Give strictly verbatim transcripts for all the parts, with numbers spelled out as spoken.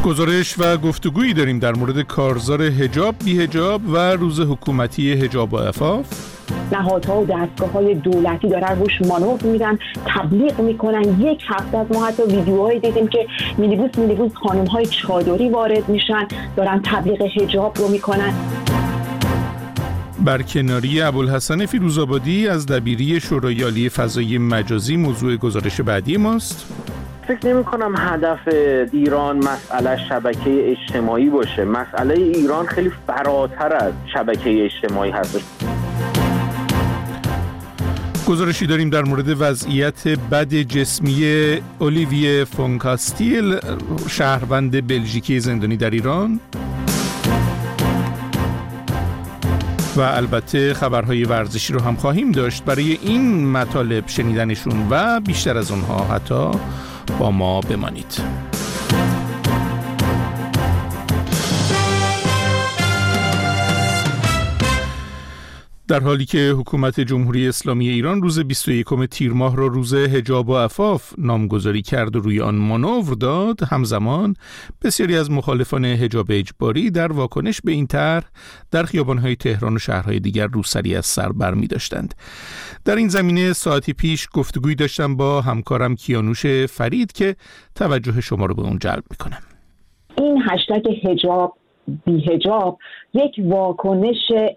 گزارش و گفتگویی داریم در مورد کارزار حجاب، بی حجاب و روز حکومتی حجاب و عفاف. نهادها و دستگاه‌های دولتی دارن روش مانور میدن، تبلیغ میکنن. یک هفته از ما حتی ویدیوهایی دیدیم که میلیبوس میلیبوس خانم‌های چادری وارد میشن، دارن تبلیغ حجاب رو میکنن. برکناری ابوالحسن فیروزآبادی از دبیری شورای عالی فضایی مجازی موضوع گزارش بعدی ماست. فکر نمی کنم هدف ایران مسئله شبکه اجتماعی باشه. مسئله ایران خیلی فراتر از شبکه اجتماعی هست. گزارشی داریم در مورد وضعیت بد جسمی اولیویه فونکاستیل، شهروند بلژیکی زندانی در ایران. و البته خبرهای ورزشی رو هم خواهیم داشت. برای این مطالب شنیدنشون و بیشتر از اونها حتی با ما بمانید. در حالی که حکومت جمهوری اسلامی ایران روز بیست و یکم تیر ماه را روز حجاب و عفاف نامگذاری کرد و روی آن مانور داد، همزمان بسیاری از مخالفان حجاب اجباری در واکنش به این طرح در خیابان‌های تهران و شهرهای دیگر روسری از سر برمی داشتند. در این زمینه ساعتی پیش گفتگویی داشتم با همکارم کیانوش فرید که توجه شما رو به اون جلب می‌کنم. این هشتگ حجاب بی حجاب یک واکنش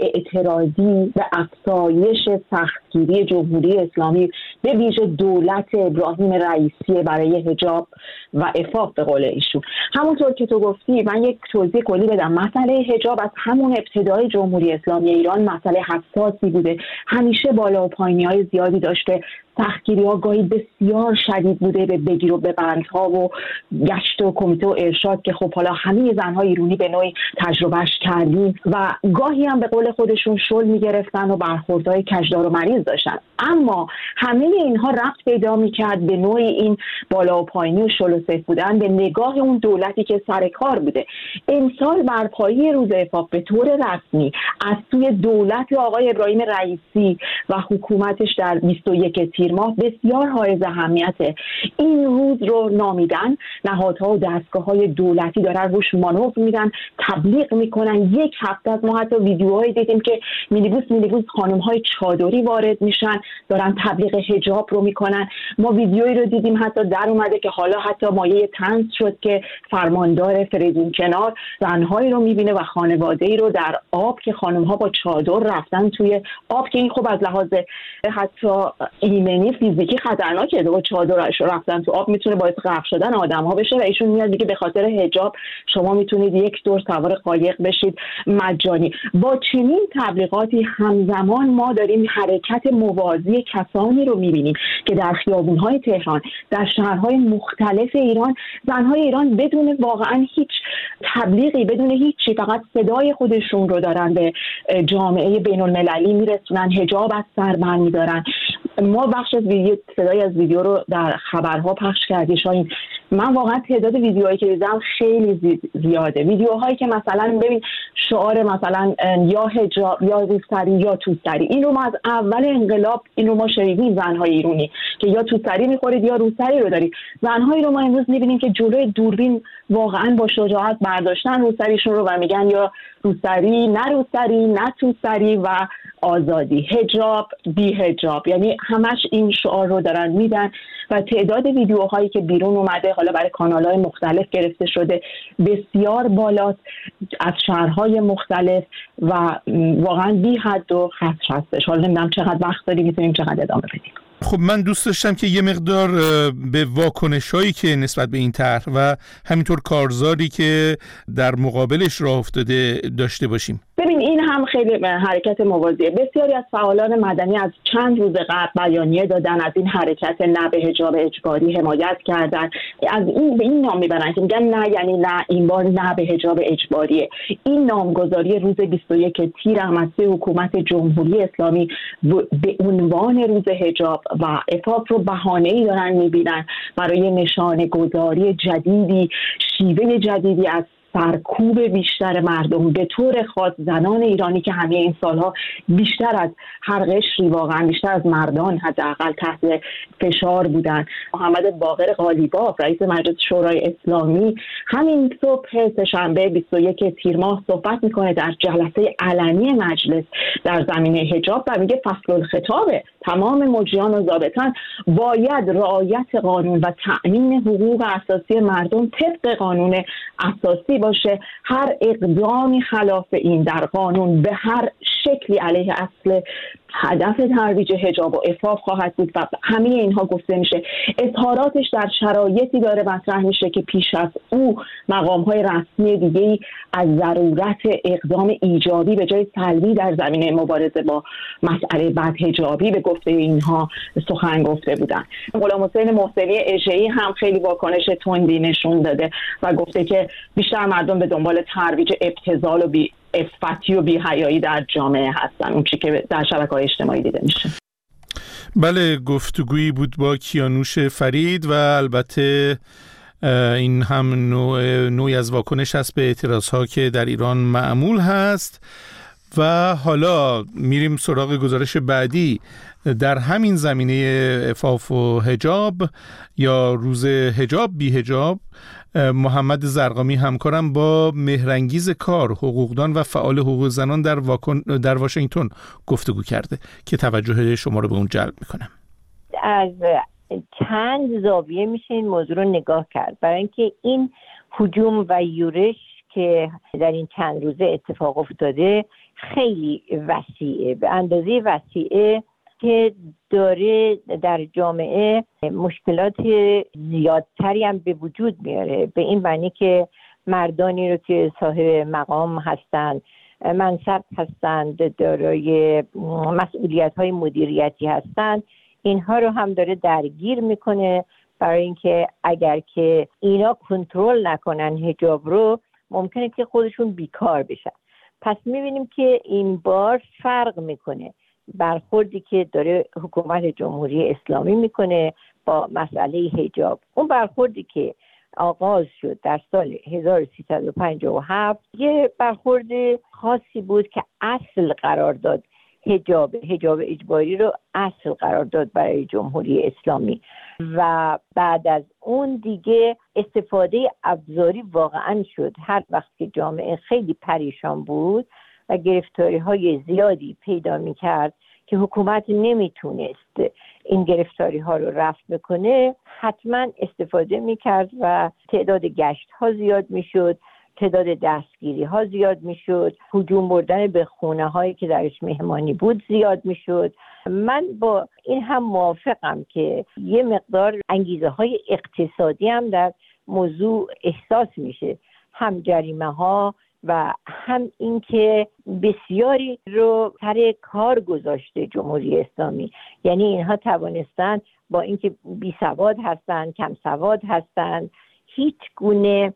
اعتراضی به افزایش سختگیری جمهوری اسلامی به ویژه دولت ابراهیم رئیسی برای حجاب و عفاف به قول ایشون. همونطور که تو گفتی، من یک توضیح کلی بدم. مسئله حجاب از همون ابتدای جمهوری اسلامی ایران مسئله حساسی بوده، همیشه بالا و پایینی‌های زیادی داشته. سختگیری‌ها گاهی بسیار شدید بوده به بگیر و ببندها و گشت و کمیته و ارشاد که خب حالا همه زن‌های ایرانی به نوعی تجربهش کردیم و گاهی هم به قول خودشون شل می‌گرفتن و برخوردهای کجدار و مریض داشتن. اما همه اینها ربط پیدا می‌کرد به نوعی این بالا و پایینی و شل و سیف بودن به نگاه اون دولتی که سر کار بوده. امسال برپایی روز عفاف به طور رسمی از سوی دولت آقای ابراهیم رئیسی و حکومتش در بیست و یک تیر ماه بسیار حائز اهمیته. این روز رو نامیدن، نهادها و دستگاه‌های دولتی دارن روش مانور میدن، تبلیغ میکنن. یک هفته از ما حتی ویدیوهایی دیدیم که میلیبوس میلیبوس خانم‌های چادری وارد میشن، دارن تبلیغ حجاب رو میکنن. ما ویدیویی رو دیدیم حتی در اومده که حالا حتی مایه طنز شد که فرماندار فریدون کنار زن‌هایی رو میبینه و خانواده‌ای رو در آب که خانم‌ها با چادر رفتن توی آب، که این خب از لحاظ حتی ایمنی فیزیکی خطرناکه. دو چادرش رفتن تو آب میتونه باعث غرق شدن آدم‌ها بشه و ایشون میاد دیگه به خاطر حجاب شما میتونید یک دور سوار قایق بشید مجانی. با چنین تبلیغاتی همزمان ما داریم حرکت موازی کسانی رو میبینیم که در خیابون‌های تهران، در شهرهای مختلف ایران، زن‌های ایران بدون واقعا هیچ تبلیغی، بدون هیچی، فقط صدای خودشون رو دارن به جامعه بین‌المللی میرسونن، حجاب از سر برمی‌دارن. ما بخش از ویدیو، صدای از ویدیو رو در خبرها پخش کردیم. شاید من واقعا تعداد ویدیوهایی که دیدم خیلی زیاده. ویدیوهایی که مثلا ببین شعار مثلا یا حجاب یا روسری یا توسری، این رو ما از اول انقلاب این رو ما شنیدیم. زن‌های ایرانی که یا توسری می‌خورید یا روسری رو دارید. زن‌هایی رو ما امروز می‌بینیم که جلوی دوربین واقعا با شجاعت برداشتن روسریشون رو و میگن یا روسری، نه روسری، نه توسری و آزادی، حجاب بی حجاب. یعنی همش این شعار رو دارن میدن و تعداد ویدیوهایی که بیرون اومده حالا برای کانال‌های مختلف گرفته شده بسیار بالاست از شهرهای مختلف و واقعا بی حد و حصر هستش. حالا نمیدونم چقدر وقت داری، میتونیم چقدر ادامه بدیم. خب من دوست داشتم که یه مقدار به واکنش‌هایی که نسبت به این طرح و همینطور کارزاری که در مقابلش راه افتاده داشته باشیم. ببین این هم خیلی حرکت موازیه. بسیاری از فعالان مدنی از چند روز قبل بیانیه دادن، از این حرکت نه به حجاب اجباری حمایت کردن. از این به این نام میبرن که میگن نه، یعنی نه این بار نه به حجاب اجباریه. این نامگذاری روز بیست و یک تیر از حکومت جمهوری اسلامی به عنوان روز حجاب و عفاف رو بهانه‌ای دارن میبینن برای نشانه گذاری جدیدی، شیوه جدیدی از سرکوب بیشتر مردم، به طور خاص زنان ایرانی که همه این سالها بیشتر از هر قشری، واقعا بیشتر از مردان حداقل تحت فشار بودن. محمد باقر قالیباف رئیس مجلس شورای اسلامی همین صبح سه‌شنبه بیست و یک تیر ماه صحبت میکنه در جلسه علنی مجلس در زمینه حجاب و میگه فصل الخطاب تمام مجریان و ضابطان باید رعایت قانون و تأمین حقوق اساسی مردم طبق قانون اساسی باشه. هر اقدامی خلاف این در قانون به هر شکلی علیه اصل هدف ترویج حجاب و عفاف خواهد بود و همه اینها گفته میشه. اظهاراتش در شرایطی داره مطرح میشه که پیش از او مقام‌های رسمی دیگه‌ای از ضرورت اقدام ایجابی به جای سلبی در زمینه مبارزه با مسئله بدحجابی به گفته اینها سخن گفته بودن. غلام حسین محسنی اژه‌ای هم خیلی واکنش تندی نشون داده و گفته که بیشتر مردم به دنبال ترویج ابتذال و بی افتی و بی‌حیایی در جامعه هستن، اون چی که در شبکه‌های اجتماعی دیده میشه. بله، گفتگویی بود با کیانوش فرید و البته این هم نوع نوعی از واکنش هست به اعتراض‌ها که در ایران معمول هست. و حالا میریم سراغ گزارش بعدی در همین زمینه عفاف و حجاب یا روز حجاب بی حجاب. محمد زرقامی همکارم با مهرانگیز کار، حقوقدان و فعال حقوق زنان در, واکن در واشنگتن گفتگو کرده که توجه شما رو به اون جلب میکنم. از چند زاویه میشه این موضوع رو نگاه کرد، برای اینکه این هجوم و یورش که در این چند روزه اتفاق افتاده خیلی وسیعه، به اندازه وسیعه که داره در جامعه مشکلات زیادتری هم به وجود میاره، به این معنی که مردانی رو که صاحب مقام هستند، منصب هستند، دارای مسئولیت‌های مدیریتی هستند، اینها رو هم داره درگیر میکنه، برای اینکه اگر که اینا کنترل نکنن حجاب رو ممکنه که خودشون بیکار بشن. پس میبینیم که این بار فرق میکنه برخوردی که داره حکومت جمهوری اسلامی میکنه با مسئله حجاب. اون برخوردی که آغاز شد در سال هزار و سیصد و پنجاه و هفت یه برخورد خاصی بود که اصل قرار داد، حجاب حجاب اجباری رو اصل قرار داد برای جمهوری اسلامی و بعد از اون دیگه استفاده ابزاری واقعا شد. هر وقت که جامعه خیلی پریشان بود و گرفتاری های زیادی پیدا می کرد که حکومت نمیتونست این گرفتاری ها رو رفع بکنه، حتما استفاده می کرد و تعداد گشت ها زیاد می شد، تعداد دستگیری ها زیاد می شد، هجوم بردن به خونه هایی که درش مهمانی بود زیاد می شد. من با این هم موافقم که یه مقدار انگیزه های اقتصادی هم در موضوع احساس میشه، هم جریمه ها و هم اینکه بسیاری رو سر کار گذاشته جمهوری اسلامی، یعنی اینها توانستن با اینکه بی سواد هستن، کم سواد هستن، هیچ گونه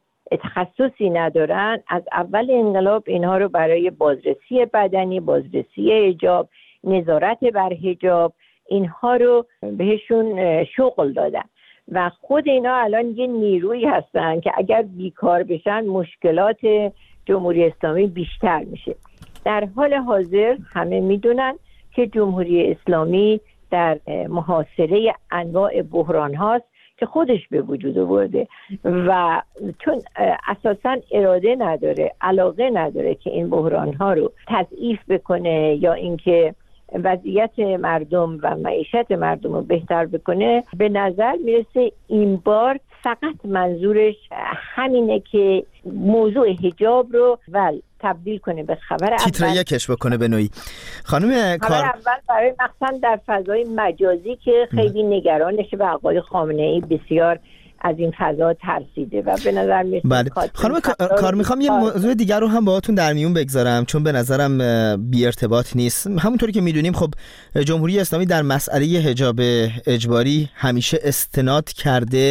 تخصصی ندارن، از اول انقلاب اینها رو برای بازرسی بدنی، بازرسی حجاب، نظارت بر حجاب، اینها رو بهشون شغل دادن و خود اینا الان یه نیروی هستن که اگر بیکار بشن مشکلات جمهوری اسلامی بیشتر میشه. در حال حاضر همه میدونن که جمهوری اسلامی در محاصره انواع بحران هاست که خودش به وجود آورده و چون اساساً اراده نداره، علاقه نداره که این بحران ها رو تضعیف بکنه یا اینکه وضعیت مردم و معیشت مردم رو بهتر بکنه، به نظر میرسه این بار فقط منظورش همینه که موضوع حجاب رو ول تبدیل کنه به خبر اول، تیتر یکش بکنه به نوعی. خانم کار اول برای مخصوصا در فضای مجازی که خیلی نگرانشه و آقای خامنه‌ای بسیار از این فضا ترسیده و به نظر میاد بله. خانم کار میخوام یه موضوع دیگر رو هم باهاتون در میون بگذارم چون به نظرم بی ارتباط نیست. همونطوری که میدونیم خب جمهوری اسلامی در مسئله حجاب اجباری همیشه استناد کرده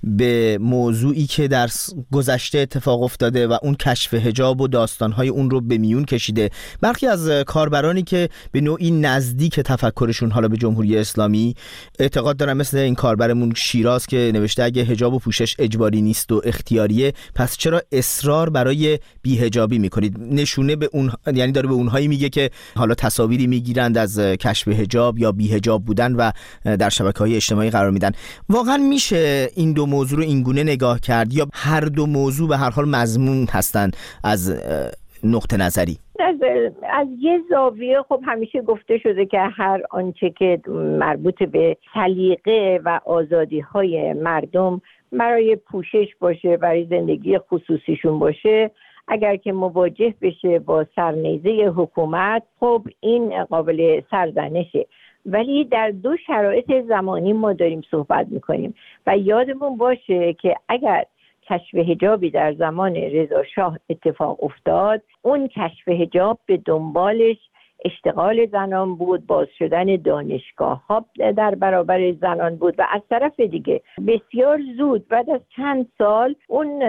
به موضوعی که در گذشته اتفاق افتاده و اون کشف حجاب و داستانهای اون رو به میون کشیده. برخی از کاربرانی که به نوعی نزدیک تفکرشون حالا به جمهوری اسلامی اعتقاد دارن، مثل این کاربرمون شیراز که نوشته اگه حجاب و پوشش اجباری نیست و اختیاریه، پس چرا اصرار برای بی‌حجابی میکنید؟ نشونه به اون، یعنی داره به اونهایی میگه که حالا تصاویری میگیرند از کشف حجاب یا بی‌حجاب بودن و در شبکه‌های اجتماعی قرار میدن. واقعا میشه این دو موضوع رو اینگونه نگاه کرد یا هر دو موضوع به هر حال مضمون هستند از نقطه نظری؟ از, از یه زاویه خب همیشه گفته شده که هر آنچه که مربوط به سلیقه و آزادی‌های مردم برای پوشش باشه، برای زندگی خصوصیشون باشه، اگر که مواجه بشه با سرنیزه حکومت، خب این قابل سرزنشه. ولی در دو شرایط زمانی ما داریم صحبت میکنیم و یادمون باشه که اگر کشف حجابی در زمان رضا شاه اتفاق افتاد، اون کشف حجاب به دنبالش اشتغال زنان بود، باز شدن دانشگاه ها در برابر زنان بود و از طرف دیگه بسیار زود بعد از چند سال اون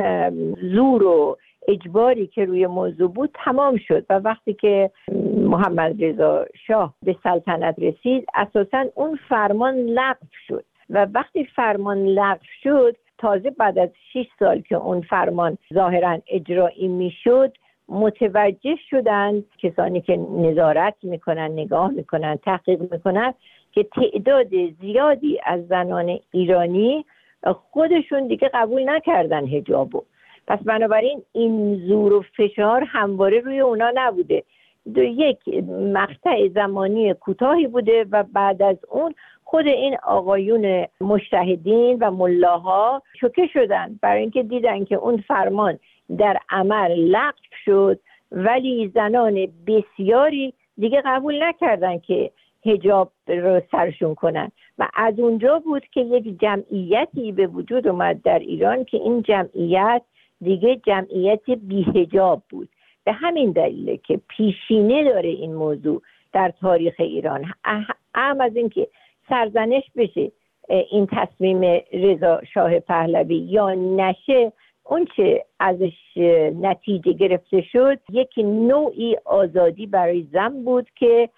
زور و اجباری که روی موضوع بود تمام شد و وقتی که محمد رضا شاه به سلطنت رسید اساساً اون فرمان لغو شد و وقتی فرمان لغو شد تازه بعد از شش سال که اون فرمان ظاهراً اجرایی میشد متوجه شدند کسانی که نظارت میکنن، نگاه میکنن، تحقیق میکنن که تعداد زیادی از زنان ایرانی خودشون دیگه قبول نکردن حجابو. پس بنابراین این زور و فشار همواره روی اونا نبوده، دو یک مقطع زمانی کوتاهی بوده و بعد از اون خود این آقایون مجتهدین و ملاها شوکه شدن برای اینکه دیدن که اون فرمان در عمل لغو شد ولی زنان بسیاری دیگه قبول نکردن که حجاب رو سرشون کنن و از اونجا بود که یک جمعیتی به وجود اومد در ایران که این جمعیت دیگه جمعیت بی‌حجاب بود. به همین دلیله که پیشینه داره این موضوع در تاریخ ایران. اهم از این که سرزنش بشه این تصمیم رضا شاه پهلوی یا نشه، اون چه ازش نتیجه گرفته شد یک نوعی آزادی برای زن بود که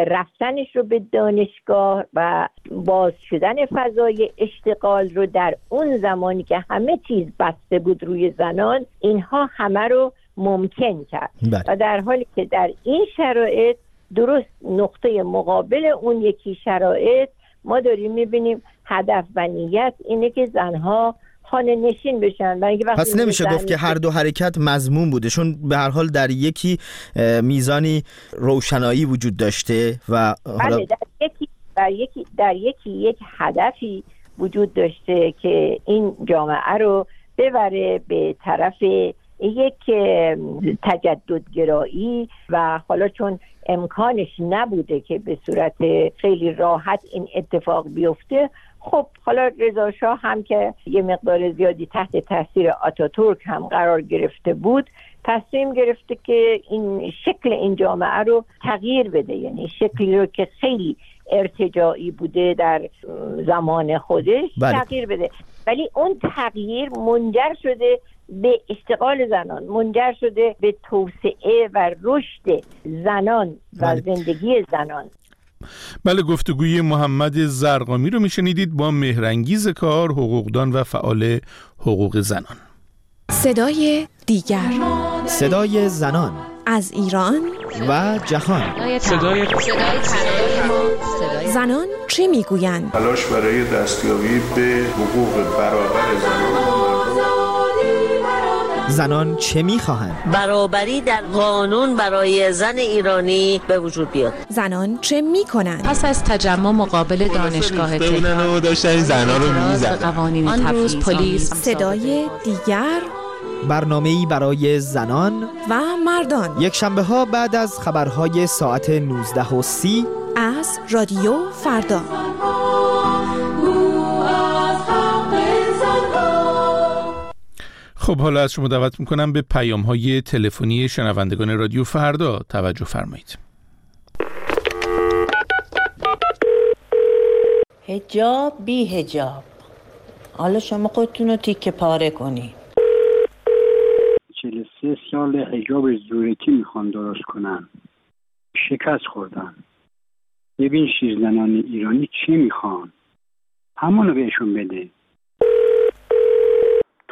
رفتنش رو به دانشگاه و باز شدن فضای اشتغال رو در اون زمانی که همه چیز بسته بود روی زنان، اینها همه رو ممکن کرد. بله. و در حالی که در این شرایط درست نقطه مقابل اون یکی شرایط ما داریم میبینیم هدف و نیت اینه که زنها خانه نشین بشن. پس نمیشه گفت که هر دو حرکت مضمون بوده، چون به هر حال در یکی میزانی روشنایی وجود داشته و حالا بله در یکی در یکی در یکی یک هدفی وجود داشته که این جامعه رو ببره به طرف یک تجددگرایی و حالا چون امکانش نبوده که به صورت خیلی راحت این اتفاق بیفته، خب حالا رضا شاه هم که یه مقدار زیادی تحت تاثیر آتاتورک هم قرار گرفته بود، تصمیم گرفته که این شکل این جامعه رو تغییر بده، یعنی شکلی رو که خیلی ارتجاعی بوده در زمان خودش بله. تغییر بده. ولی اون تغییر منجر شده به اشتغال زنان، منجر شده به توسعه و رشد زنان و بله. زندگی زنان. بله، گفتگوی محمد زرقامی رو میشنیدید با مهرانگیز کار، حقوقدان و فعال حقوق زنان. صدای دیگر، صدای زنان از ایران و جهان. صدای زنان چه میگویند؟ تلاش برای دستیابی به حقوق برابر زنان. زنان چه میخواهند؟ برابری در قانون برای زن ایرانی به وجود بیاد. زنان چه میکنند؟ پس از تجمع مقابل دانشگاه تهران داشتن زنان رو میزدن. قوانین آن روز پلیس. صدای دیگر، برنامه‌ای برای زنان و مردان، یک شنبه ها بعد از خبرهای ساعت نوزده و سی از رادیو فردا. خب حالا از شما دعوت میکنم به پیام‌های تلفنی شنوندگان رادیو فردا توجه فرمایید. حجاب بی حجاب، حالا شما خودتون رو تیکه پاره کنی. چهل و سه سال حجاب زورکی میخوان درست کنن، شکست خوردن. ببین شیرزنان ایرانی چه میخوان، همونو بهشون بده.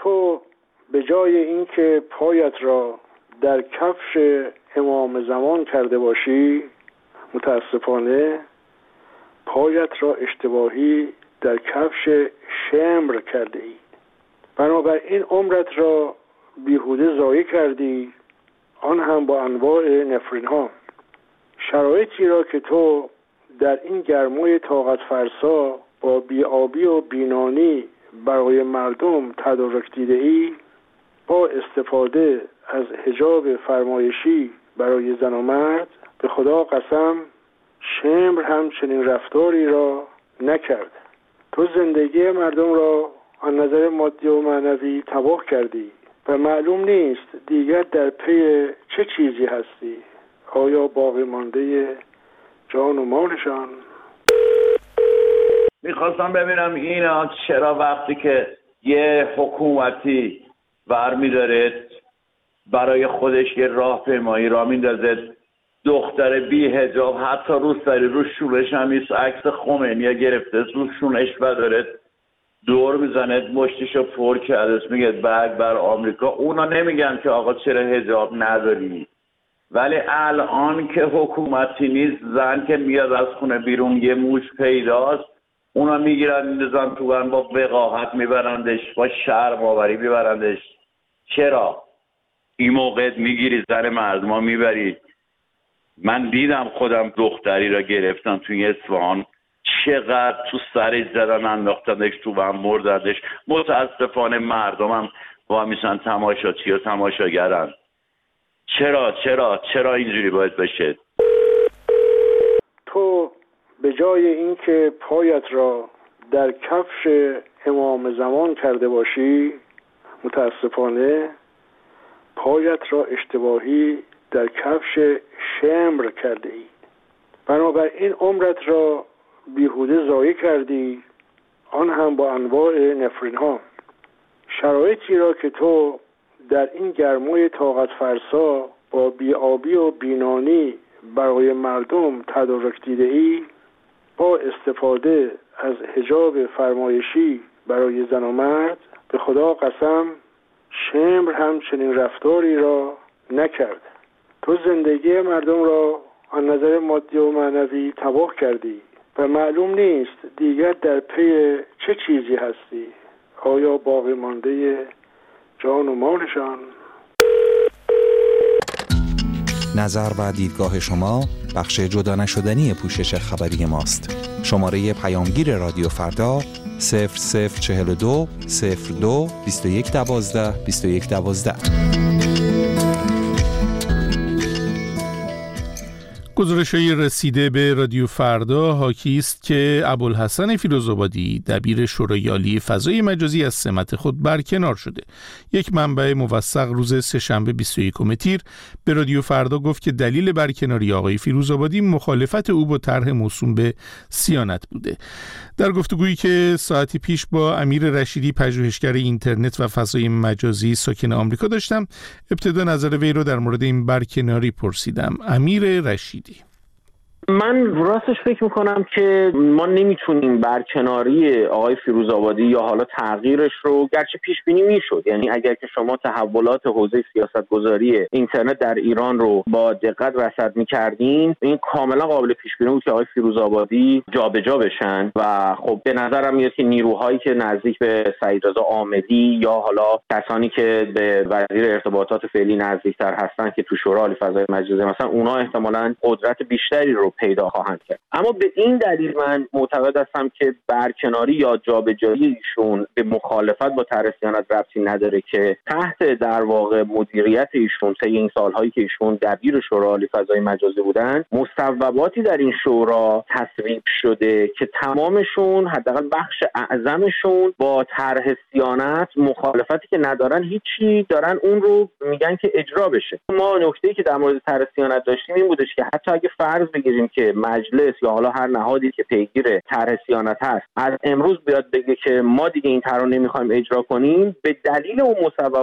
تو به جای اینکه پایت را در کفش امام زمان کرده باشی، متاسفانه پایت را اشتباهی در کفش شمر کرده ای. بنابراین عمرت را بیهوده ضایع کردی، آن هم با انواع نفرین ها. شرایطی را که تو در این گرمای طاقت فرسا با بی‌آبی و بینانی برای مردم تدارک دیده ای، با استفاده از حجاب فرمایشی برای زن و مرد، به خدا قسم شمر هم چنین رفتاری را نکرد. تو زندگی مردم را از نظر مادی و معنوی تباه کردی و معلوم نیست دیگر در پی چه چیزی هستی. آیا باقی مانده جان و مالشان؟ میخواستم ببینم اینا چرا وقتی که یه حکومتی برمی‌داره برای خودش یه راهپیمایی را میندازه، دختر بی حجاب حتی رو سری رو شونش هم نیست، عکس خمینی گرفته رو شونش و داره دور میزنه، مشتیشو پر کرده، میگه برگ بر آمریکا. اونا نمیگن که آقا چرا حجاب نداری، ولی الان که حکومتی نیست، زن که میاد از خونه بیرون یه موش پیداست، اونا میگیرن میندازن تو برن، با وقاحت میبرندش، با شرم آوری میبرندش. چرا؟ این موقع میگیری زن مردم ها میبری. من دیدم خودم دختری را گرفتم توی اصفهان، چقدر تو سرش زدن انداختندش تو برن مردندش. متاسفانه مردمم با میشن تماشاچی و تماشاگرن. چرا چرا چرا اینجوری باید بشه؟ تو به جای اینکه پایت را در کفش امام زمان کرده باشی، متاسفانه پایت را اشتباهی در کفش شمر کرده ای. بنابراین عمرت را بیهوده ضایع کردی، آن هم با انواع نفرین ها. شرایطی را که تو در این گرمای طاقت فرسا با بی‌آبی و بینانی برای مردم تدارک دیده ای، با استفاده از حجاب فرمایشی برای زن و مرد، به خدا قسم شمر هم چنین رفتاری را نکرد. تو زندگی مردم را از نظر مادی و معنوی تباه کردی و معلوم نیست دیگر در پی چه چیزی هستی. آیا باقی مانده جان و مالشان؟ نظر و دیدگاه شما بخش جدا نشدنی پوشش خبری ماست. شماره پیامگیر رادیو فردا صفر صفر چهل و دو صفر دو بیست و یک دوازده بیست و یک دوازده. گزارش‌های رسیده به رادیو فردا حاکی است که ابوالحسن فیروزآبادی دبیر شورای عالی فضای مجازی از سمت خود برکنار شده. یک منبع موثق روز سه‌شنبه بیست و یکم تیر به رادیو فردا گفت که دلیل برکناری آقای فیروزآبادی مخالفت او با طرح موسوم به صیانت بوده. در گفتگویی که ساعتی پیش با امیر رشیدی پژوهشگر اینترنت و فضای مجازی ساکن آمریکا داشتم، ابتدا نظر وی رو در مورد این برکناری پرسیدم. امیر رشیدی: من راستش فکر میکنم که ما نمیتونیم برکناری آقای فیروزآبادی یا حالا تغییرش رو، گرچه پیش بینی میشد، یعنی اگر که شما تحولات حوزه سیاستگذاری اینترنت در ایران رو با دقت رصد میکردین، این کاملا قابل پیش بینی بود که آقای فیروزآبادی جابجا بشن و خب به نظرم میاد که نیروهایی که نزدیک به سعیدرضا عامدی یا حالا کسانی که به وزیر ارتباطات فعلی نزدیکتر هستن که تو شورای عالی فضای مجازی مثلا، اونا احتمالاً قدرت بیشتری رو پیدا خواهند کرد. اما به این دلیل من معتقد هستم که برکناری یا جابجایی ایشون به مخالفت با طرح صیانت ربطی نداره که تحت در واقع مدیریت ایشون طی این سالهایی که ایشون دبیر شورای عالی فضای مجازی بودن، مصوباتی در این شورا تصویب شده که تمامشون، حداقل بخش اعظمشون، با طرح صیانت مخالفتی که ندارن، هیچی دارن اون رو میگن که اجرا بشه. ما نکته‌ای که در مورد طرح صیانت داشتیم این بودش که حتی اگه فرض بگیریم که مجلس یا حالا هر نهادی که پیگیر طرح صیانت هست از امروز بیاد بگه که ما دیگه این طرح رو نمیخوایم اجرا کنیم، به دلیل اون مصوباتی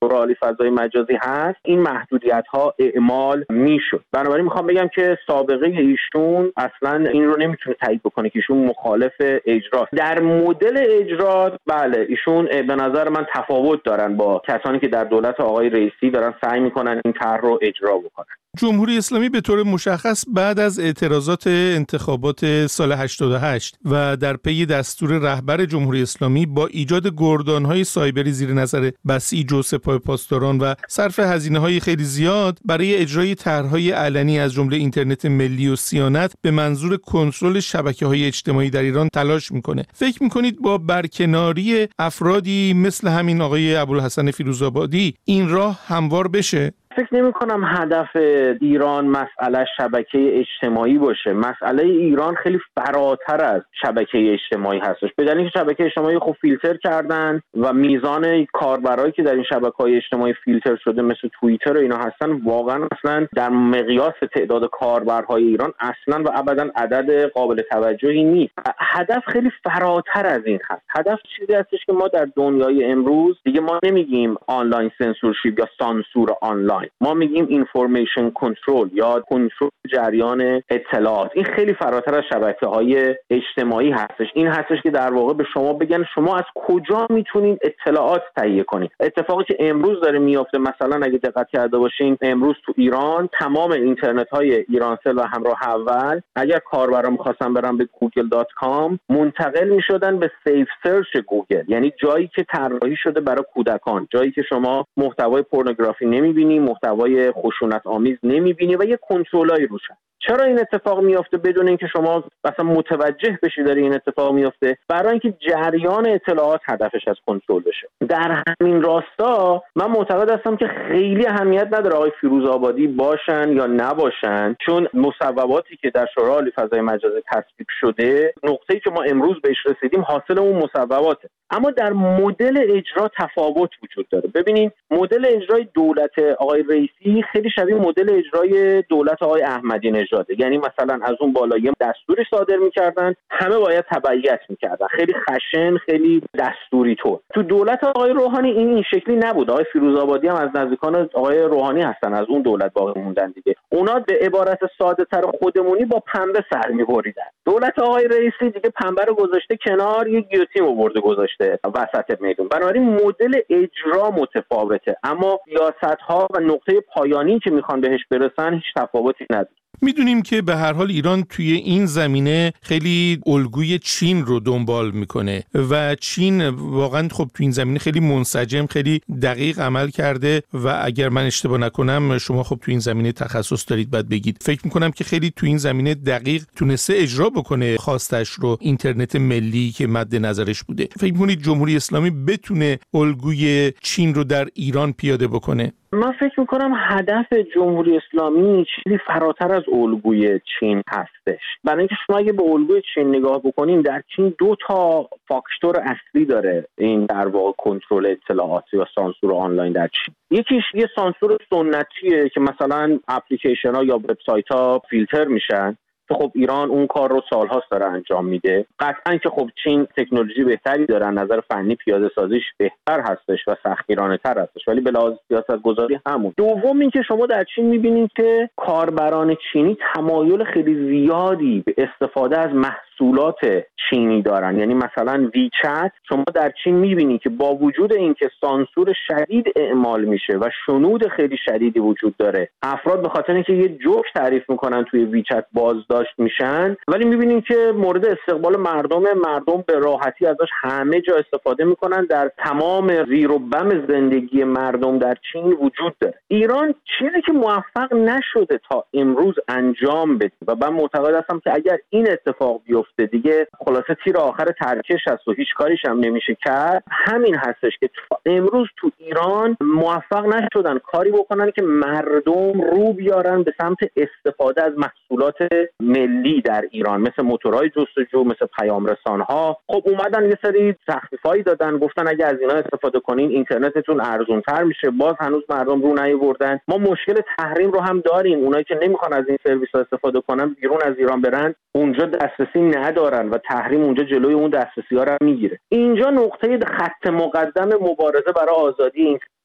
شورای فضای مجازی هست این محدودیت ها اعمال میشد. بنابراین میخوام بگم که سابقه ایشون اصلا این رو نمیتونه تایید بکنه که ایشون مخالف اجراست. در مدل اجرا بله ایشون به نظر من تفاوت دارن با کسانی که در دولت آقای رئیسی دارن سعی میکنن این طرح رو اجرا بکنن. جمهوری اسلامی به طور مشخص بعد از اعتراضات انتخابات سال هشتاد و هشت و در پی دستور رهبر جمهوری اسلامی با ایجاد گردان‌های سایبری زیر نظر بسیج و سپاه پاسداران و صرف هزینه‌های خیلی زیاد برای اجرای طرح‌های علنی از جمله اینترنت ملی و صیانت به منظور کنترل شبکه‌های اجتماعی در ایران تلاش می‌کنه. فکر می‌کنید با برکناری افرادی مثل همین آقای ابوالحسن فیروزآبادی این راه هموار بشه؟ فکر نمی کنم هدف ایران مسئله شبکه اجتماعی باشه. مسئله ایران خیلی فراتر از شبکه اجتماعی هستش. به دلیل که شبکه اجتماعی خوب فیلتر کردن و میزان کاربرایی که در این شبکه‌های اجتماعی فیلتر شده مثل توییتر و اینا هستن واقعا اصلا در مقیاس تعداد کاربرهای ایران اصلا و ابدا عدد قابل توجهی نیست. هدف خیلی فراتر از این هست. هدف چیزی هستش که ما در دنیای امروز دیگه ما نمیگیم آنلاین سانسورشیپ یا سانسور آنلاین، ما میگیم اینفورمیشن کنترل یا کنترل جریان اطلاعات. این خیلی فراتر از شبکه‌های اجتماعی هستش. این هستش که در واقع به شما بگن شما از کجا میتونید اطلاعات تهیه کنید. اتفاقی که امروز داره میفته، مثلا اگه دقت کرده باشین امروز تو ایران تمام اینترنت‌های ایرانسل و همراه اول اگر کاربرا می‌خواستن برن به گوگل دات کام منتقل می‌شدن به سیف سرچ گوگل، یعنی جایی که طراحی شده برای کودکان، جایی که شما محتوای پورنوگرافی نمی‌بینی، محتوای خشونت آمیز نمی‌بینی و یه کنترلای روش هست. چرا این اتفاق میفته بدون اینکه شما مثلا متوجه بشی داره این اتفاق میفته؟ برای اینکه جریان اطلاعات هدفش از کنترل بشه. در همین راستا من معتقد هستم که خیلی اهمیت نداره آقای فیروزآبادی باشن یا نباشن، چون مصوباتی که در شورای عالی فضای مجازی تصویب شده، نقطه‌ای که ما امروز بهش رسیدیم حاصل اون مصوباته. اما در مدل اجرا تفاوت وجود داره. ببینید مدل اجرای دولت آقای رئیسی خیلی شبیه مدل اجرای دولت آقای احمدی نژاد، یعنی مثلا از اون بالایی دستوری صادر می‌کردن، همه باید تبعیت می‌کردن، خیلی خشن، خیلی دستوری طور. تو دولت آقای روحانی این این شکلی نبود. آقای فیروزآبادی هم از نزدیکان آقای روحانی هستن، از اون دولت باقی موندن دیگه. اونا به عبارت ساده‌تر خودمونی با پنبه سر می‌بریدن. دولت آقای رئیسی دیگه پنبه رو گذاشته کنار، یه گیوتین آورده گذاشته وسط میدون. بنابراین مدل اجرا متفاوته، اما سیاست‌ها و نقطه پایانی که می‌خوان بهش برسن هیچ تفاوتی نداره. میدونیم که به هر حال ایران توی این زمینه خیلی الگوی چین رو دنبال میکنه و چین واقعا خب توی این زمینه خیلی منسجم، خیلی دقیق عمل کرده و اگر من اشتباه نکنم شما خب توی این زمینه تخصص دارید بعد بگید. فکر میکنم که خیلی توی این زمینه دقیق تونسته اجرا بکنه خواستش رو، اینترنت ملی که مد نظرش بوده. فکر میکنید جمهوری اسلامی بتونه الگوی چین رو در ایران پیاده بکنه؟ من فکر میکنم هدف جمهوری اسلامی چیزی فراتر از الگوی چین هستش. برای اینکه شما اگه به الگوی چین نگاه بکنیم، در چین دو تا فاکتور اصلی داره این در واقع کنترل اطلاعات یا سانسور آنلاین در چین. یکیش یه سانسور سنتیه که مثلا اپلیکیشن ها یا وبسایت ها فیلتر میشن که خب ایران اون کار رو سالهاست داره انجام میده. قطعاً که خب چین تکنولوژی بهتری داره، نظر فنی پیاده سازیش بهتر هستش و سختگیرانه تر هستش، ولی به لحاظ سیاست‌گذاری همون. دوم این که شما در چین میبینید که کاربران چینی تمایل خیلی زیادی به استفاده از محصولات چینی دارن. یعنی مثلا ویچت شما در چین میبینید که با وجود اینکه سانسور شدید اعمال میشه و شنود خیلی شدیدی وجود داره، افراد به خاطر اینکه یه جوک تعریف میکنن توی ویچت بازداشت میشن، ولی میبینید که مورد استقبال مردم مردم به راحتی ازش همه جا استفاده میکنن. در تمام زیر و بم زندگی مردم در چین وجود داره. ایران چیزی که موفق نشده تا امروز انجام بده و من معتقد هستم که اگر این اتفاق بیفته دیگه خلاصه تیر آخر ترکش هست و هیچ کاریش هم نمیشه کرد، همین هستش که امروز تو ایران موفق نشدن کاری بکنن که مردم رو بیارن به سمت استفاده از محصولات ملی در ایران، مثل موتورهای جستجو، مثل پیام رسان‌ها. خب اومدن یه سری تخفیفایی دادن، گفتن اگه از اینا استفاده کنین اینترنتتون ارزان‌تر میشه، باز هنوز مردم رو نیاوردن. ما مشکل تحریم رو هم داریم، اونایی که نمیخوان از این سرویس‌ها استفاده کنن بیرون از ایران برن، اونجا دسترسی ندارن و تحریم اونجا جلوی اون دسترسی‌ها رو میگیره. اینجا نقطه خط مقدم مبارزه برای آزادی این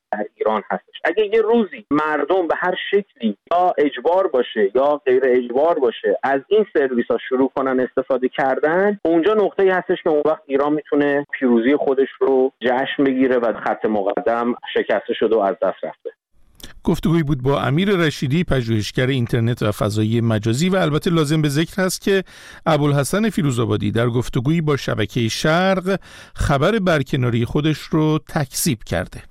در ایران هستش. اگه یه روزی مردم به هر شکلی یا اجبار باشه یا غیر اجبار باشه از این سرویس ها شروع کنن استفاده کردن، اونجا نقطه‌ای هستش که اون وقت ایران میتونه پیروزی خودش رو جشن بگیره و خط مقدم شکسته شده و از دست رفته. گفتگویی بود با امیر رشیدی، پژوهشگر اینترنت و فضای مجازی. و البته لازم به ذکر هست که ابوالحسن فیروزآبادی در گفتگویی با شبکه شرق خبر برکناری خودش رو تکذیب کرده.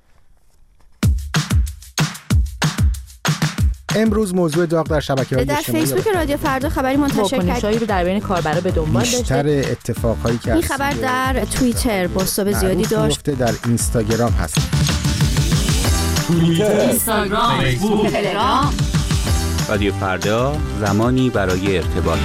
امروز موضوع داغ در شبکه‌های اجتماعی در فیسبوک رادیو فردا خبری منتشر کرد. واکنش‌هایی رو در بین کاربرا به دنبال داشته. بیشتر اتفاقهایی که این خبر در توییتر بازتاب زیادی داشت. در اینستاگرام هست. توییتر، اینستاگرام، فیسبوک، تلگرام. رادیو فردا، زمانی برای ارتباط.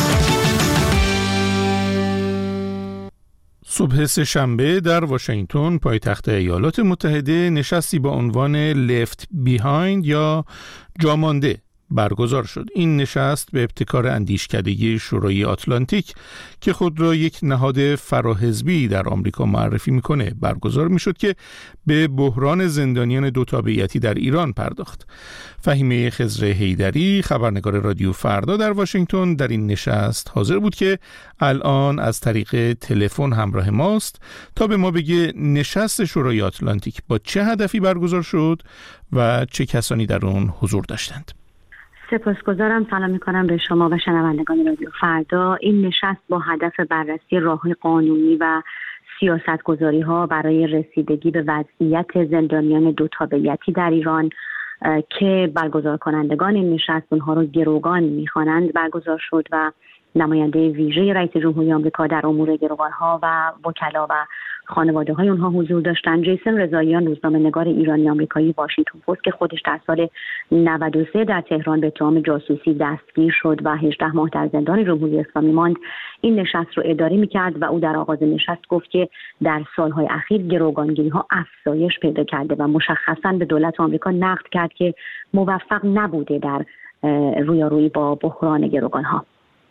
صبح سه‌شنبه در واشنگتن، پایتخت ایالات متحده، نشستی با عنوان Left Behind یا جامانده برگزار شد. این نشست به ابتکار اندیشکدگی شورای آتلانتیک که خود را یک نهاد فراحزبی در آمریکا معرفی میکنه برگزار میشد که به بحران زندانیان دو تابعیتی در ایران پرداخت. فهیمه خضر حیدری، خبرنگار رادیو فردا در واشنگتن، در این نشست حاضر بود که الان از طریق تلفن همراه ماست تا به ما بگه نشست شورای آتلانتیک با چه هدفی برگزار شد و چه کسانی در اون حضور داشتند. سپاسگزارم. سلام میکنم به شما و شنوندگان رادیو فردا. این نشست با هدف بررسی راه‌های قانونی و سیاستگذاری ها برای رسیدگی به وضعیت زندانیان دو تابعیتی در ایران که برگزار کنندگان این نشست اونها رو گروگان میخوانند برگزار شد و نماینده ویژه رئیس جمهوری آمریکا در امور گروگان‌ها و وکلا و خانواده های اونها حضور داشتن. جیسن رضاییان، روزنامه‌نگار ایرانی آمریکایی واشنگتن پست که خودش در سال نود و سه در تهران به اتهام جاسوسی دستگیر شد و هجده ماه در زندان جمهوری اسلامی ماند، این نشست رو اداره می‌کرد و او در آغاز نشست گفت که در سال‌های اخیر گروگانگیری‌ها افزایش پیدا کرده و مشخصاً به دولت آمریکا نقد کرد که موفق نبوده در رویارویی با بحران گروگان‌ها.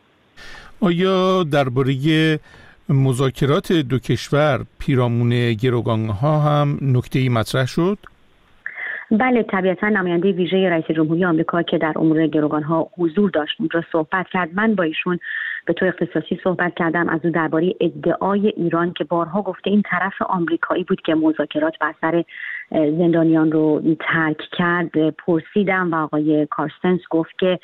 آیا درباره مذاکرات دو کشور پیرامون گروگان‌ها هم نکته‌ای مطرح شد؟ بله، طبیعتا نماینده ویژه رئیس جمهوری آمریکا که در امور گروگان‌ها حضور داشت اونجا صحبت کرد. من با ایشون به طور اختصاصی صحبت کردم از او درباره ادعای ایران که بارها گفته این طرف آمریکایی بود که مذاکرات بر سر زندانیان رو ترک کرد پرسیدم و آقای کارستنس گفت که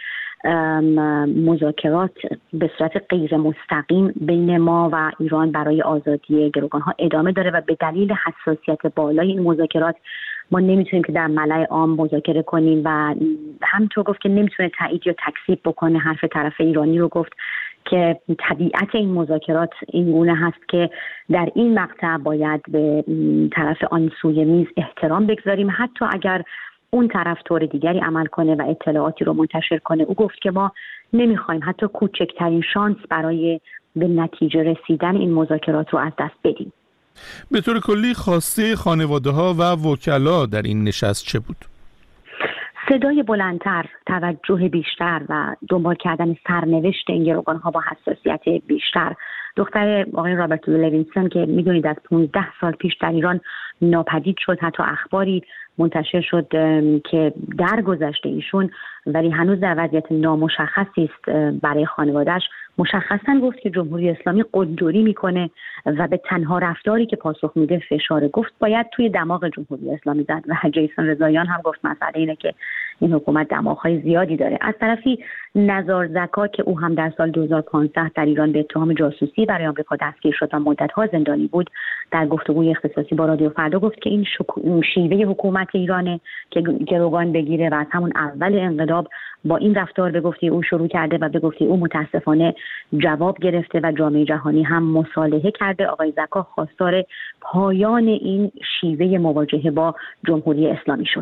مذاکرات به صورت غیر مستقیم بین ما و ایران برای آزادی گروگان‌ها ادامه داره و به دلیل حساسیت بالای این مذاکرات ما نمیتونیم که در ملأ عام مذاکره کنیم و همینطور گفت که نمیتونه تایید یا تکذیب بکنه حرف طرف ایرانی رو. گفت که طبیعت این مذاکرات این گونه هست که در این مقطع باید به طرف آن سوی میز احترام بگذاریم حتی اگر اون طرف طور دیگری عمل کنه و اطلاعاتی رو منتشر کنه. او گفت که ما نمیخوایم حتی کوچکترین شانس برای به نتیجه رسیدن این مذاکرات رو از دست بدیم. به طور کلی خواسته خانواده ها و وکلا در این نشست چه بود؟ صدای بلندتر، توجه بیشتر و دنبال کردن سرنوشت این گروگان‌ها با حساسیت بیشتر. دختر آقای رابرت لوینسون که میدونید از پانزده سال پیش در ایران ناپدید شد، حتی اخباری منتشر شد که درگذشت ایشون ولی هنوز در وضعیت نامشخصی است برای خانواده‌اش، مشخصاً گفت که جمهوری اسلامی قلدری میکنه و به تنها رفتاری که پاسخ میده فشار. گفت باید توی دماغ جمهوری اسلامی زد و جیسن رضاییان هم گفت مسئله اینه که این حکومت دماغ‌های زیادی داره. از طرفی نزار زکا که او هم در سال دو هزار و پانزده در ایران به اتهام جاسوسی برای آمریکا دستگیر شد و مدت‌ها زندانی بود، در گفتگوی اختصاصی با رادیو فردا گفت که این شک... شیوه حکومت ایرانه که گروگان بگیره و از همون اول انقلاب با این رفتار به گفته او شروع کرده و به گفته او متاسفانه جواب گرفته و جامعه جهانی هم مصالحه کرده. آقای زکا خواستار پایان این شیوه مواجهه با جمهوری اسلامی شد.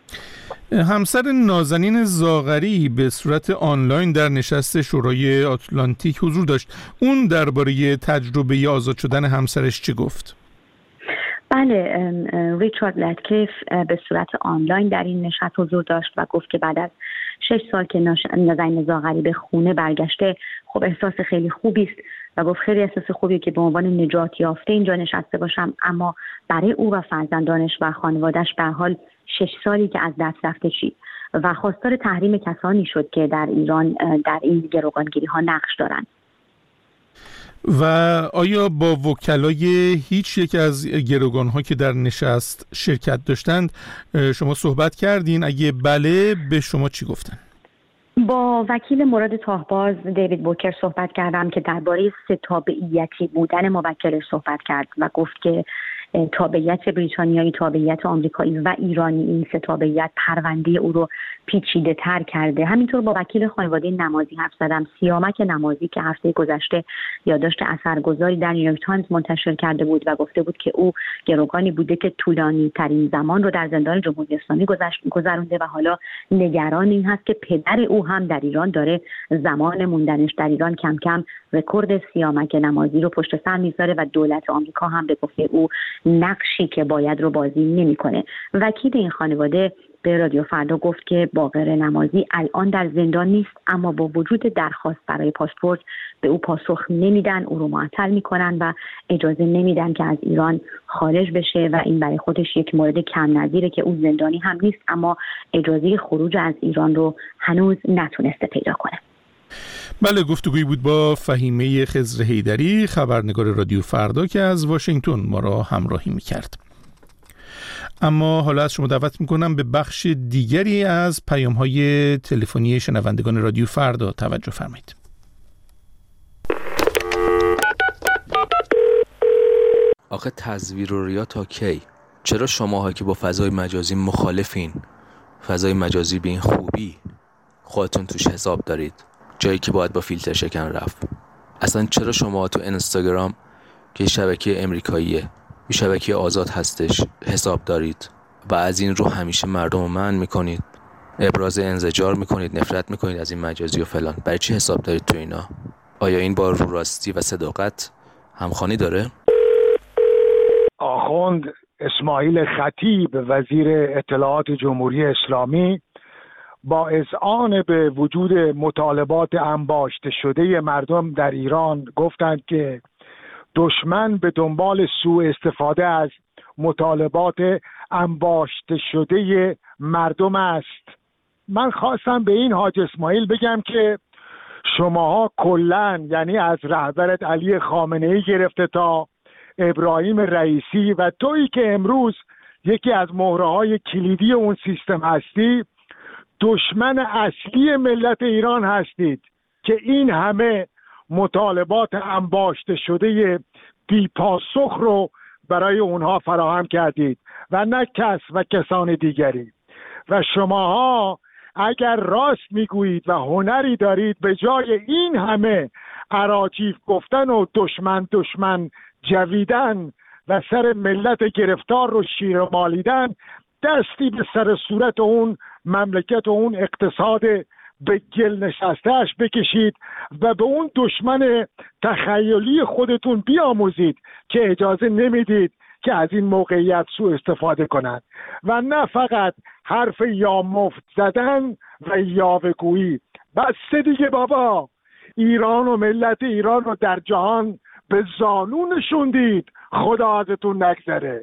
همسر نازنین زاغری به صورت آنلاین در نشست شورای آتلانتیک حضور داشت. اون درباره تجربه آزاد شدن همسرش چه گفت؟ بله، ریچارد لاتکلیف به صورت آنلاین در این نشست حضور داشت و گفت که بعد از شش سال که نازنین زاغری به خونه برگشته خب احساس خیلی خوبی است و گفت خیلی احساس خوبیه که به عنوان نجات یافته اینجا نشسته باشم، اما برای او و فرزندانش و خانواده‌اش به حال شش سالی که از دست رفته چی، و خواستار تحریم کسانی شد که در ایران در این گروگانگیری ها نقش دارند. و آیا با وکلای هیچ یک از گروگان ها که در نشست شرکت داشتند شما صحبت کردین؟ اگه بله به شما چی گفتن؟ با وکیل مورد تاهباز دیوید بوکر صحبت کردم که درباره سه تابعیتی بودن موکلش صحبت کرد و گفت که تابعیت بریتانیایی، تابعیت آمریکایی و ایرانی، این سه تابعیت پرونده او رو پیچیده تر کرده. همینطور با وکیل خانواده نمازی حرف زدم، سیامک نمازی که هفته گذشته یادداشت اثرگذاری در نیویورک تایمز منتشر کرده بود و گفته بود که او گروگانی بوده که طولانی ترین زمان رو در زندان جمهوری اسلامی گذرونده و حالا نگران این هست که پدر او هم در ایران داره زمان موندنش در ایران کم کم رکورد سیامک نمازی رو پشت سر میذاره و دولت آمریکا هم به گفته او نقشی که باید رو بازی نمیکنه. وکیل این خانواده به رادیو فردا گفت که باقر نمازی الان در زندان نیست، اما با وجود درخواست برای پاسپورت به او پاسخ نمیدن، او رو معطل میکنن و اجازه نمیدن که از ایران خارج بشه و این برای خودش یک مورد کم نظیره که او زندانی هم نیست اما اجازه خروج از ایران رو هنوز نتونسته پیدا کنه. بله، گفتگویی بود با فهیمه خضر حیدری، خبرنگار رادیو فردا که از واشنگتن ما را همراهی میکرد. اما حالا از شما دعوت میکنم به بخش دیگری از پیام‌های تلفنی شنوندگان رادیو فردا توجه فرمایید. آخه تزویر و ریا تا کی؟ چرا شماها که با فضای مجازی مخالفین؟ فضای مجازی به این خوبی خودتون توش حساب دارید، جایی که باید با فیلتر شکن رفت. اصلا چرا شما تو اینستاگرام که شبکه امریکاییه، یه شبکه آزاد هستش، حساب دارید و از این رو همیشه مردم رو منع میکنید، ابراز انزجار میکنید، نفرت میکنید از این مجازی و فلان؟ برای چی حساب دارید تو اینا؟ آیا این با رو راستی و صداقت همخوانی داره؟ آخوند اسماعیل خطیب وزیر اطلاعات جمهوری اسلامی با اذعان به وجود مطالبات انباشته شده مردم در ایران گفتند که دشمن به دنبال سوء استفاده از مطالبات انباشته شده مردم است. من خواستم به این حاج اسماعیل بگم که شماها کلن، یعنی از رهبرت علی خامنه‌ای گرفته تا ابراهیم رئیسی و تویی که امروز یکی از مهره‌های کلیدی اون سیستم هستی، دشمن اصلی ملت ایران هستید که این همه مطالبات انباشته شده بی پاسخ رو برای اونها فراهم کردید و نه کس و کسان دیگری. و شماها اگر راست میگویید و هنری دارید، به جای این همه اراجیف گفتن و دشمن دشمن جویدن و سر ملت گرفتار رو شیر مالیدن، دستی به سر صورت اون مملکت و اون اقتصاد به گل نشستهش بکشید و به اون دشمن تخیلی خودتون بیاموزید که اجازه نمیدید که از این موقعیت سوء استفاده کنند و نه فقط حرف یا مفت زدن و یاوه‌گویی. بس دیگه بابا، ایران و ملت ایران رو در جهان به زانو نشوندید، خدا ازتون نگذره.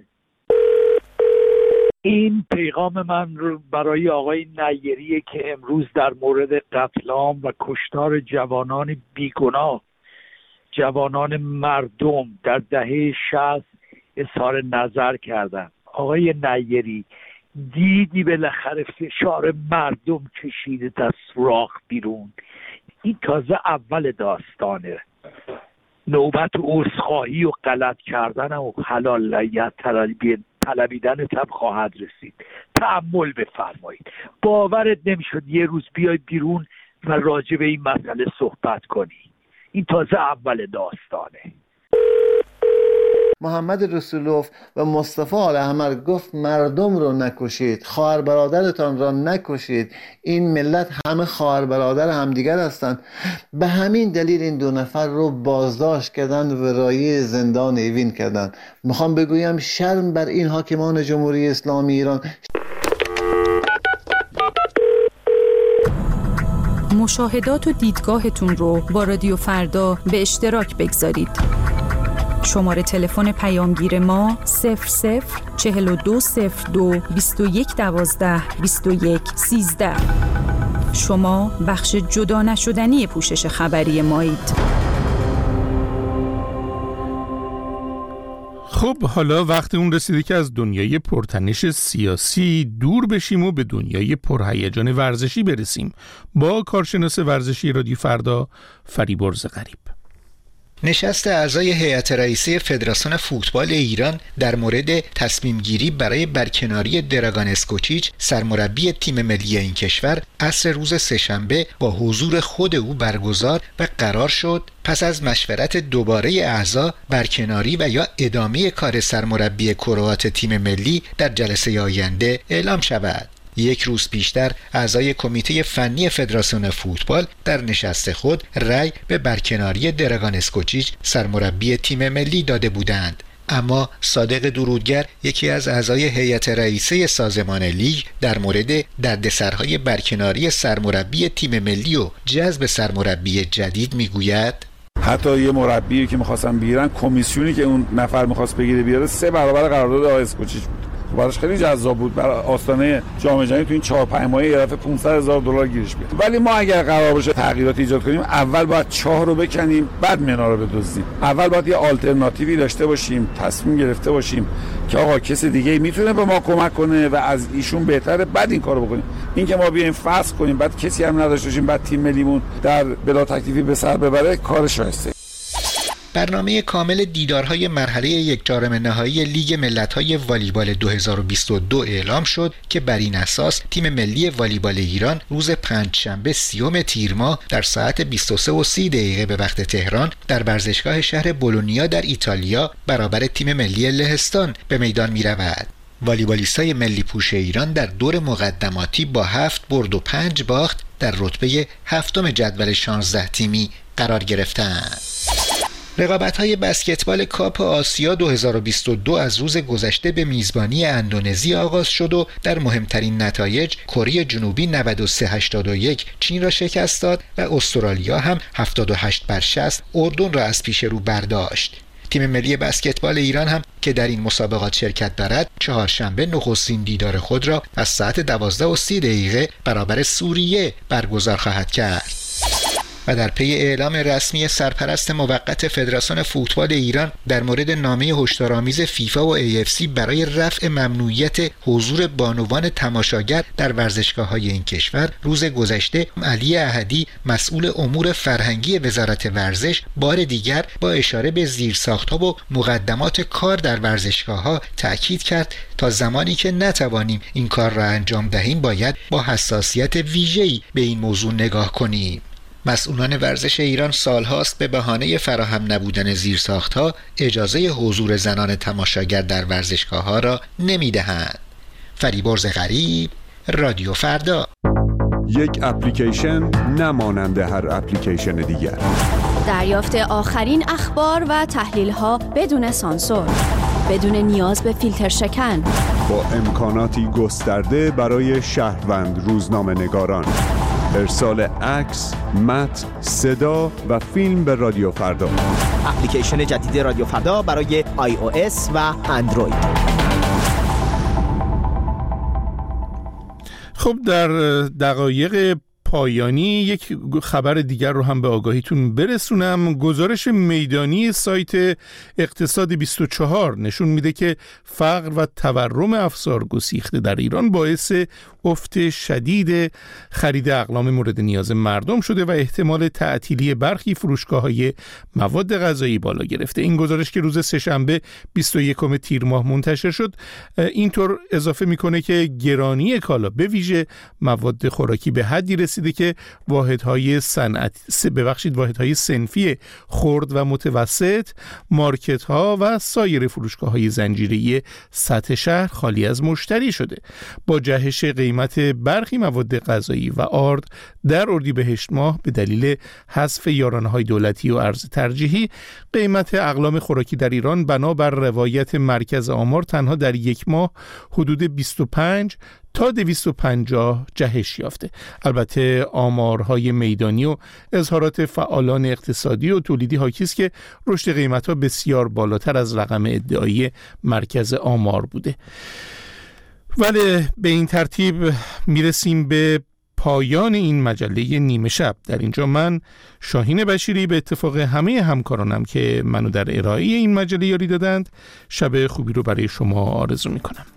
این پیغام من رو برای آقای نیری که امروز در مورد قتل عام و کشتار جوانان بیگناه، جوانان مردم در دهه شصت اظهار نظر کردن. آقای نیری، دیدی بالاخره فشار مردم کشیده از سوراخ بیرون؟ این تازه اول داستانه. نوبت عذرخواهی و غلط کردن و حلالیت طلبیدن تب خواهد رسید. تأمل بفرمایید. باورت نمیشد یه روز بیای بیرون و راجع به این مسئله صحبت کنی. این تازه اول داستانه. محمد رسولوف و مصطفی آل احمر گفت مردم رو نکشید، خواهر برادرتان را نکشید. این ملت همه خواهر برادر همدیگر هستند. به همین دلیل این دو نفر رو بازداشت کردند و رایی زندان ایوین کردند. میخوام بگویم شرم بر این حاکمان جمهوری اسلامی ایران. مشاهدات و دیدگاهتون رو با رادیو فردا به اشتراک بگذارید. شماره تلفن پیامگیر ما صفر صفر چهل و دو صفر دو بیست و یک دوازده بیست و یک سیزده. شما بخش جدا نشدنی پوشش خبری مایید. خب حالا وقت اون رسیده که از دنیای پرتنش سیاسی دور بشیم و به دنیای پرهیجان ورزشی برسیم با کارشناس ورزشی رادیو فردا فریبرز غریب. نشست اعضای هیئت رئیسه فدراسیون فوتبال ایران در مورد تصمیم گیری برای برکناری دراگان اسکوچیچ سرمربی تیم ملی این کشور عصر روز سه‌شنبه با حضور خود او برگزار و قرار شد پس از مشورت دوباره اعضا برکناری و یا ادامه کار سرمربی کروات تیم ملی در جلسه آینده اعلام شود. یک روز پیشتر اعضای کمیته فنی فدراسیون فوتبال در نشست خود رأی به برکناری دراگان اسکوچیچ سرمربی تیم ملی داده بودند. اما صادق درودگر یکی از اعضای هیئت رئیسه سازمان لیگ در مورد دردسرهای برکناری سرمربی تیم ملی و جذب سرمربی جدید میگوید حتی یه مربی که می‌خواستن بگیرن کمیسیونی که اون نفر می‌خواست بگیره بیاره سه برابر قرارداد آقای اسکوچیچ بود. براش خیلی جذاب بود برای آستانه جام جهانی تو این چهار پنج ماهه یه دفعه پانصد هزار دلار گیرش بیاد. ولی ما اگر قرار باشه تغییرات ایجاد کنیم اول باید چاه رو بکنیم بعد منا رو بدزدیم. اول باید یه آلترناتیوی داشته باشیم، تصمیم گرفته باشیم که آقا کسی دیگه میتونه به ما کمک کنه و از ایشون بهتره بعد این کارو بکنیم. این که ما بیایم فصل کنیم بعد کسی هم نداشته باشیم بعد تیم ملیمون در بلا تکلیفی به سر ببره کار شایسته. برنامه کامل دیدارهای مرحله یک چهارم نهایی لیگ ملت‌های والیبال دو هزار و بیست و دو اعلام شد که بر این اساس تیم ملی والیبال ایران روز پنجشنبه سیوم تیر ماه در ساعت بیست و سه و سی دقیقه به وقت تهران در ورزشگاه شهر بولونیا در ایتالیا برابر تیم ملی لهستان به میدان می‌رود. والیبالیستای ملی پوش ایران در دور مقدماتی با هفت برد و پنج باخت در رتبه هفتم جدول شانزده تیمی قرار گرفتند. رقابت‌های بسکتبال کاپ آسیا دو هزار و بیست و دو از روز گذشته به میزبانی اندونزی آغاز شد و در مهمترین نتایج کره جنوبی نود و سه هشتاد و یک چین را شکست داد و استرالیا هم هفتاد و هشت بر شصت اردن را از پیش رو برداشت. تیم ملی بسکتبال ایران هم که در این مسابقات شرکت دارد چهارشنبه نخستین دیدار خود را از ساعت دوازده و سی دقیقه برابر سوریه برگزار خواهد کرد. و در پی اعلام رسمی سرپرست موقت فدراسیون فوتبال ایران در مورد نامه هشدارآمیز فیفا و ای اف سی برای رفع ممنوعیت حضور بانوان تماشاگر در ورزشگاه‌های این کشور روز گذشته علی احدی مسئول امور فرهنگی وزارت ورزش بار دیگر با اشاره به زیرساخت‌ها و مقدمات کار در ورزشگاه‌ها تأکید کرد تا زمانی که نتوانیم این کار را انجام دهیم باید با حساسیت ویژه‌ای به این موضوع نگاه کنیم. مسئولان ورزش ایران سالهاست به بهانه فراهم نبودن زیرساخت‌ها اجازه حضور زنان تماشاگر در ورزشگاه‌ها را نمی‌دهند. فریبرز غریب، رادیو فردا. یک اپلیکیشن نمانند هر اپلیکیشن دیگر. دریافت آخرین اخبار و تحلیل‌ها بدون سانسور، بدون نیاز به فیلتر شکن، با امکاناتی گسترده برای شهروند روزنامه‌نگاران. ارسال عکس، متن، صدا و فیلم به رادیو فردا. اپلیکیشن جدید رادیو فردا برای آی او اس و اندروید. خب در دقایق پایانی یک خبر دیگر رو هم به آگاهیتون برسونم. گزارش میدانی سایت اقتصاد بیست و چهار نشون میده که فقر و تورم افزار گسیخته در ایران باعث افت شدید خرید اقلام مورد نیاز مردم شده و احتمال تعطیلی برخی فروشگاه‌های مواد غذایی بالا گرفته. این گزارش که روز سه‌شنبه بیست و یکم تیر ماه منتشر شد اینطور اضافه میکنه که گرانی کالا به ویژه مواد خوراکی به حدی رسیده که واحدهای صنعتی ببخشید واحدهای صنفی خرد و متوسط، مارکت‌ها و سایر فروشگاه‌های زنجیره‌ای سطح شهر خالی از مشتری شده. با جهش قیمت برخی مواد غذایی و آرد در اردیبهشت ماه به دلیل حذف یارانه‌های دولتی و ارز ترجیحی، قیمت اقلام خوراکی در ایران بنابر روایت مرکز آمار تنها در یک ماه حدود بیست و پنج تا دویست و پنجاه جهش یافته. البته آمارهای میدانی و اظهارات فعالان اقتصادی و تولیدی حاکی است که رشد قیمت‌ها بسیار بالاتر از رقم ادعایی مرکز آمار بوده. ولی به این ترتیب میرسیم به پایان این مجله نیمه شب. در اینجا من شاهین بشیری به اتفاق همه همکارانم که منو در ارائه این مجله یاری دادند، شب خوبی رو برای شما آرزو میکنم.